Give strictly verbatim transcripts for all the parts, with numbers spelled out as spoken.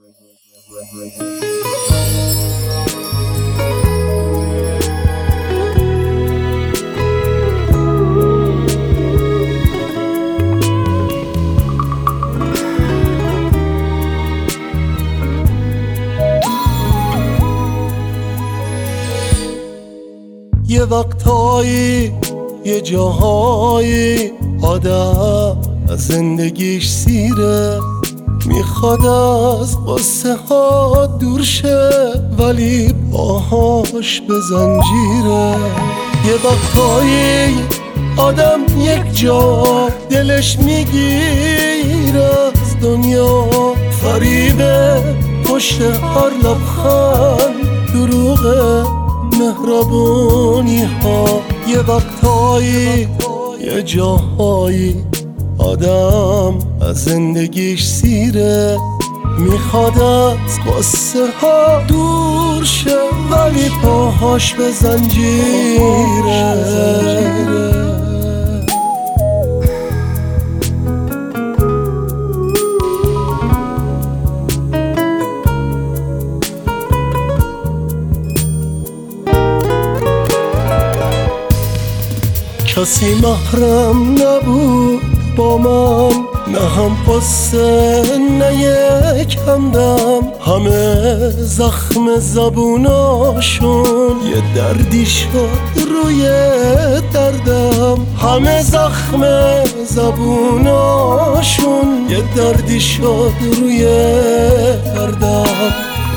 یه وقتایی یه جاهایی آدم از زندگیش سیره، میخواد از قصه ها دور شه ولی باهاش به زنجیره. یه وقتایی آدم یک جا دلش میگیره از دنیا، فریبه پشت هر لبخند دروغه مهربونی ها. یه وقتایی یه جاهایی آدم از زندگیش سیره، میخواد از قصه ها دور شه ولی پاهاش به زنجیره. کسی محرم نبود با من، نه هم قصه نه یک همدم، همه زخم زبوناشون یه دردی شد روی دردم، همه زخم زبوناشون یه دردی شد روی دردم.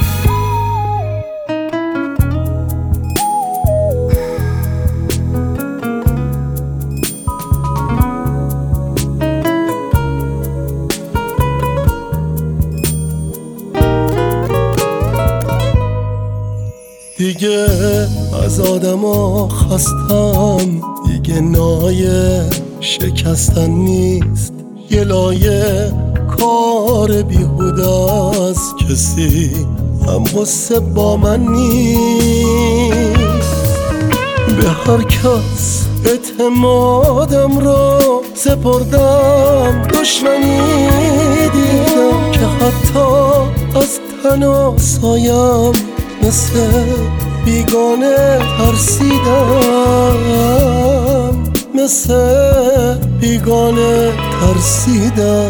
دیگه از آدما خستم، دیگه نایه شکستن نیست، یه لایه کار بیهوده است، کسی هم قصه با من نیست. به هر کس اعتمادم رو سپردم، دشمنی دیدم که حتی از تن و سایم مثل بیگانه ترسیدم، مثل بیگانه ترسیدم.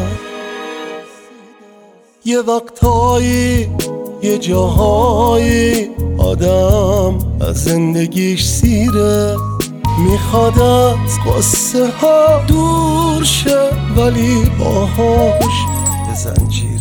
یه وقتایی یه جاهایی آدم از زندگیش سیره، میخواد از قصه ها دور شه ولی باهاش به زنجیر